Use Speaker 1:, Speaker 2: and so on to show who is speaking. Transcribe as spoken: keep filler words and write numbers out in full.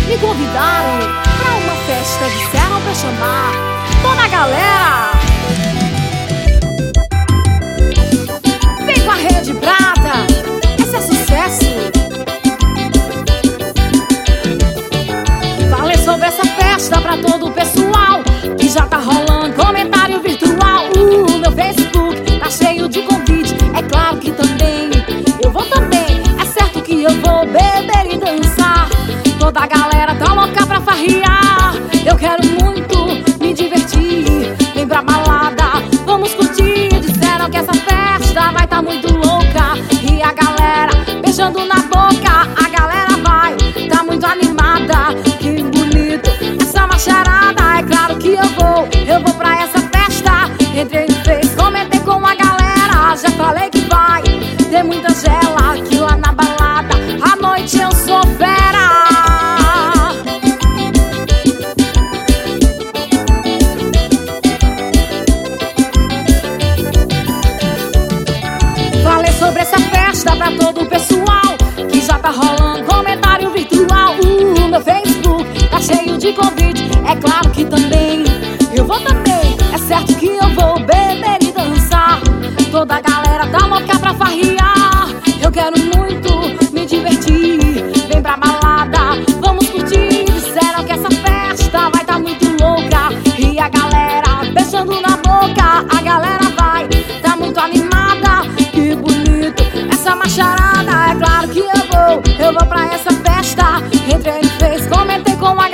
Speaker 1: me convidaram pra uma festa, disseram pra chamar toda a galera. Vem com a Rede Prata, esse é sucesso. Falei sobre essa festa pra todo o pessoal que já tá rolando comentário virtual. O meu Facebook tá cheio de convite, é claro que também eu vou também. É certo que eu vou beber e dançar. Toda a galera tá louca pra farrear. Eu quero muito me divertir. Vem pra balada, vamos curtir. Disseram que essa festa vai tá muito louca. E a galera beijando na boca. A galera vai tá muito animada. Que bonito essa macharada. É claro que eu vou, eu vou pra essa festa. Entrei no Face, comentei com a galera. Já falei que vai ter muita gela aqui lá na balada. À noite eu sou fera. Falei sobre essa festa pra todo o pessoal que já tá rolando comentário virtual. O meu Facebook tá cheio de convite, é claro que também eu vou também. É certo que eu vou beber e dançar. Toda a galera tá louca pra farrear. Eu quero muito me divertir. Vem pra balada, vamos curtir. Disseram que essa festa vai tá muito louca. E a galera beijando na boca. A galera vai tá muito animada. Que bonito essa macharada. É claro que eu vou, eu vou pra essa festa. Entrei no Face, comentei com a